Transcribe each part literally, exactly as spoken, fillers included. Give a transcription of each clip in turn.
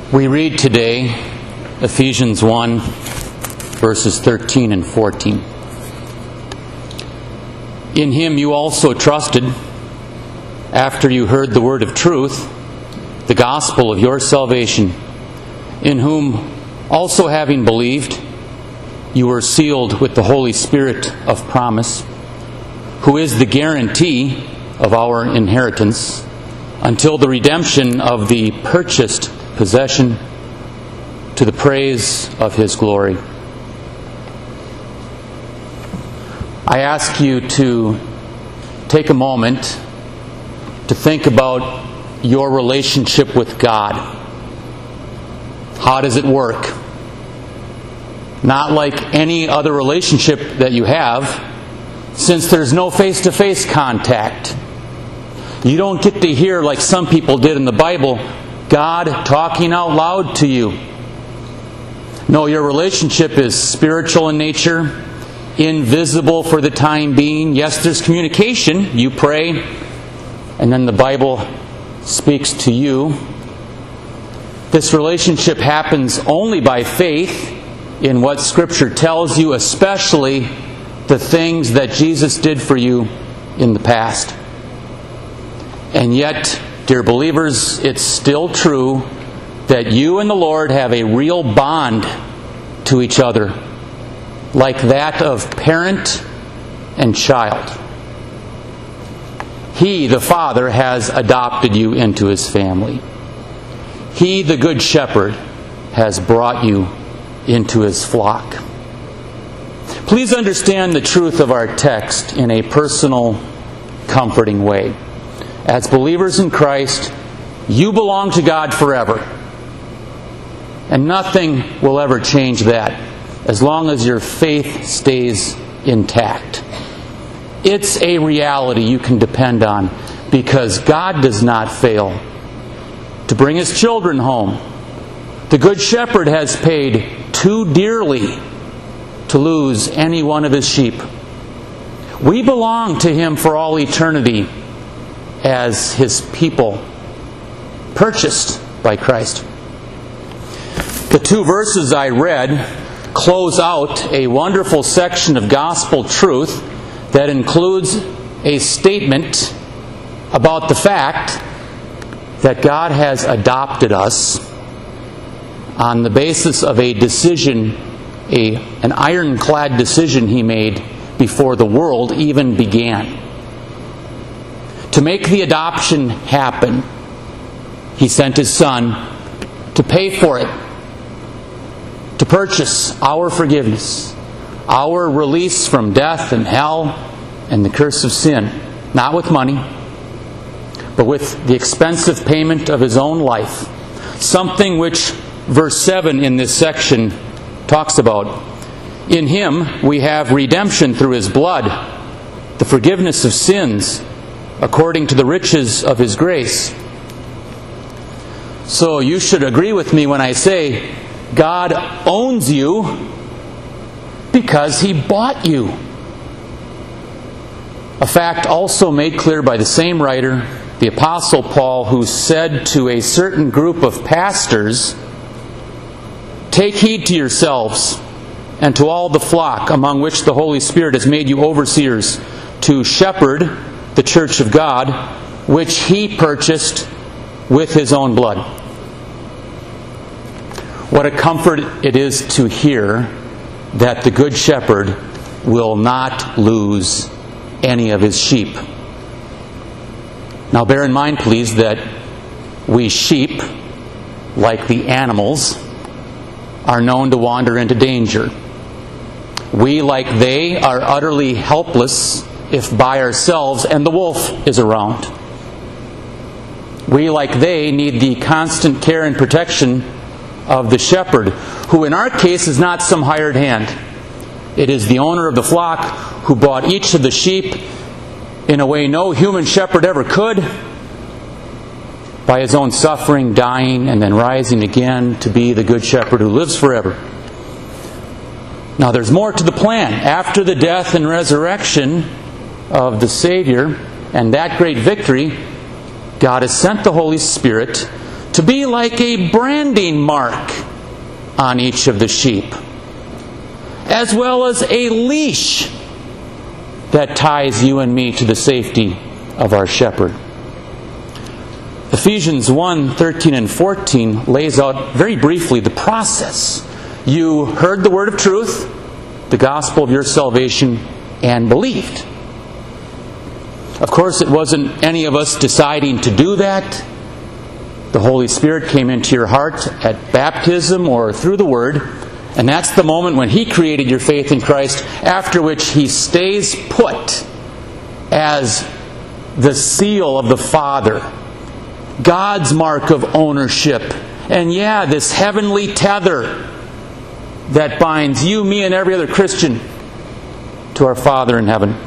We read today Ephesians one, verses thirteen and fourteen. In him you also trusted, after you heard the word of truth, the gospel of your salvation, in whom also having believed, you were sealed with the Holy Spirit of promise, who is the guarantee of our inheritance, until the redemption of the purchased possession, to the praise of His glory. I ask you to take a moment to think about your relationship with God. How does it work? Not like any other relationship that you have, since there's no face-to-face contact. You don't get to hear, like some people did in the Bible, God talking out loud to you. No, your relationship is spiritual in nature, invisible for the time being. Yes, there's communication. You pray, and then the Bible speaks to you. This relationship happens only by faith in what Scripture tells you, especially the things that Jesus did for you in the past. And yet, dear believers, it's still true that you and the Lord have a real bond to each other, like that of parent and child. He, the Father, has adopted you into His family. He, the Good Shepherd, has brought you into His flock. Please understand the truth of our text in a personal, comforting way. As believers in Christ, you belong to God forever. And nothing will ever change that as long as your faith stays intact. It's a reality you can depend on, because God does not fail to bring His children home. The Good Shepherd has paid too dearly to lose any one of His sheep. We belong to Him for all eternity as His people, purchased by Christ. The two verses I read close out a wonderful section of gospel truth that includes a statement about the fact that God has adopted us on the basis of a decision, a, an ironclad decision He made before the world even began. To make the adoption happen, He sent His Son to pay for it, to purchase our forgiveness, our release from death and hell and the curse of sin, not with money, but with the expensive payment of His own life. Something which verse seven in this section talks about. In Him we have redemption through His blood, the forgiveness of sins, according to the riches of His grace. So you should agree with me when I say God owns you because He bought you. A fact also made clear by the same writer, the Apostle Paul, who said to a certain group of pastors, "Take heed to yourselves and to all the flock among which the Holy Spirit has made you overseers, to shepherd the church of God, which He purchased with His own blood." What a comfort it is to hear that the Good Shepherd will not lose any of His sheep. Now bear in mind, please, that we sheep, like the animals, are known to wander into danger. We, like they, are utterly helpless if by ourselves and the wolf is around. We, like they, need the constant care and protection of the shepherd, who in our case is not some hired hand. It is the owner of the flock who bought each of the sheep in a way no human shepherd ever could, by His own suffering, dying, and then rising again to be the Good Shepherd who lives forever. Now there's more to the plan. After the death and resurrection of the Savior and that great victory, God has sent the Holy Spirit to be like a branding mark on each of the sheep, as well as a leash that ties you and me to the safety of our shepherd. Ephesians one, thirteen and fourteen lays out very briefly the process. You heard the word of truth, the gospel of your salvation, and believed. Of course, it wasn't any of us deciding to do that. The Holy Spirit came into your heart at baptism or through the Word, and that's the moment when He created your faith in Christ, after which He stays put as the seal of the Father, God's mark of ownership, and yeah, this heavenly tether that binds you, me, and every other Christian to our Father in heaven.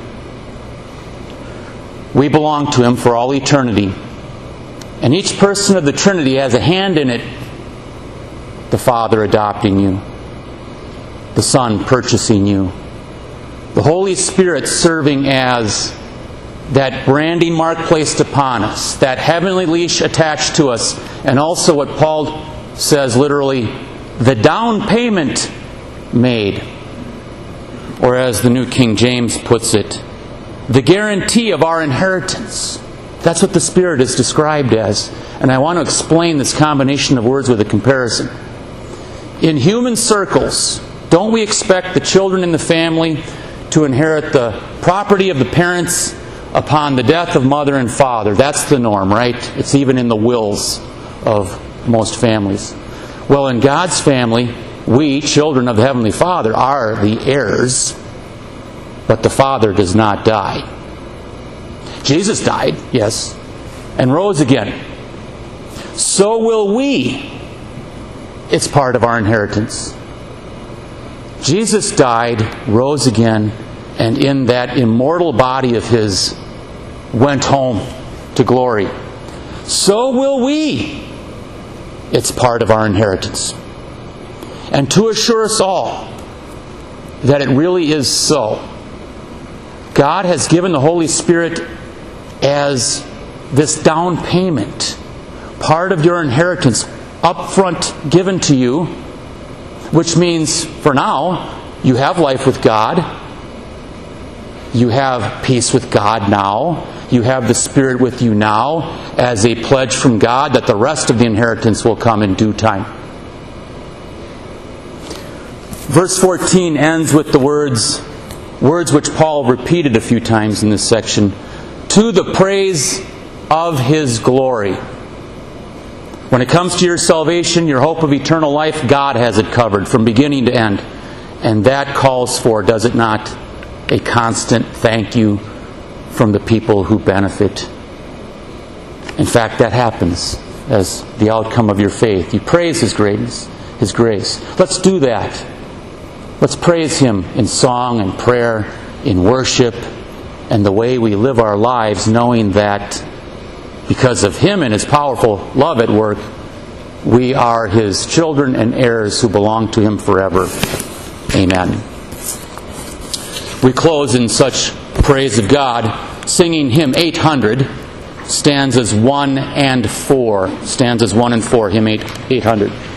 We belong to Him for all eternity. And each person of the Trinity has a hand in it. The Father adopting you, the Son purchasing you, the Holy Spirit serving as that branding mark placed upon us, that heavenly leash attached to us, and also what Paul says literally, the down payment made. Or as the New King James puts it, the guarantee of our inheritance. That's what the Spirit is described as. And I want to explain this combination of words with a comparison. In human circles, don't we expect the children in the family to inherit the property of the parents upon the death of mother and father? That's the norm, right? It's even in the wills of most families. Well, in God's family, we, children of the Heavenly Father, are the heirs, but the Father does not die. Jesus died, yes, and rose again. So will we. It's part of our inheritance. Jesus died, rose again, and in that immortal body of His went home to glory. So will we. It's part of our inheritance. And to assure us all that it really is so, God has given the Holy Spirit as this down payment, part of your inheritance, upfront given to you, which means for now, you have life with God. You have peace with God now. You have the Spirit with you now as a pledge from God that the rest of the inheritance will come in due time. Verse fourteen ends with the words, words which Paul repeated a few times in this section, to the praise of His glory. When it comes to your salvation, your hope of eternal life, God has it covered from beginning to end. And that calls for, does it not, a constant thank you from the people who benefit. In fact, that happens as the outcome of your faith. You praise His greatness, His grace. Let's do that. Let's praise Him in song and prayer, in worship, and the way we live our lives, knowing that because of Him and His powerful love at work, we are His children and heirs who belong to Him forever. Amen. We close in such praise of God, singing hymn eight hundred, stanzas one and four. Stanzas one and four, hymn eight hundred.